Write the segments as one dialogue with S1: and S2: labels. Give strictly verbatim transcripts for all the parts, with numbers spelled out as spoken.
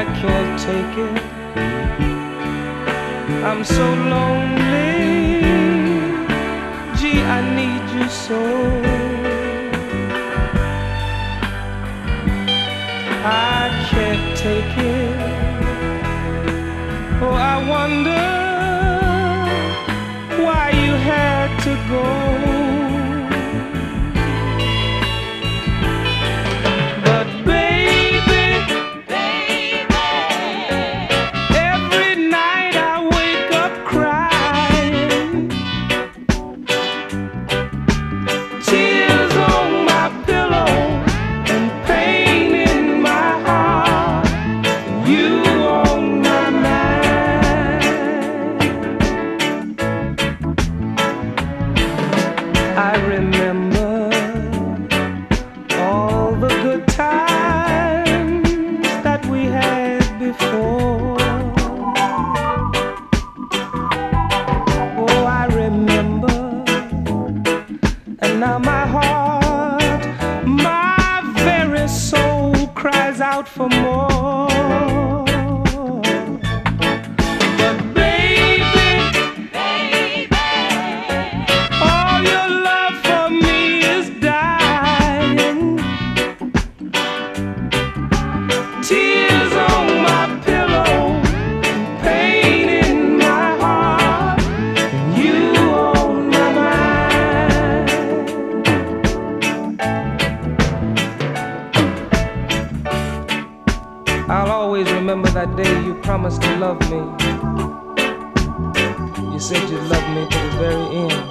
S1: I can't take it. I'm so lonely. Gee, I need you so. I can't take it. Oh, I wonder why you had to go. But baby, baby, every night I wake up crying, tears on my pillow and pain in my heart, you on my mind. I remember all the good times that we had before. Oh, I remember, and now my heart, my very soul cries out for more. But baby, baby, all your love for me is dying. Tears on my pillow, pain in my heart, you on my mind. I'll always remember that day you promised to love me. You said you'd love me to the very end.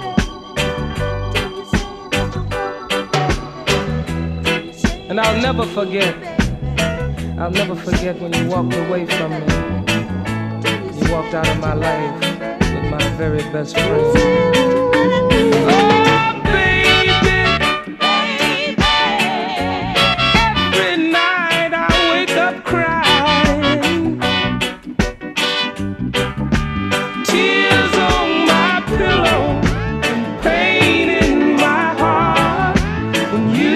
S1: And I'll never forget, I'll never forget when you walked away from me. You walked out of my life with my very best friend. Oh, baby, every night I wake up crying, tears on my pillow and pain in my heart, and you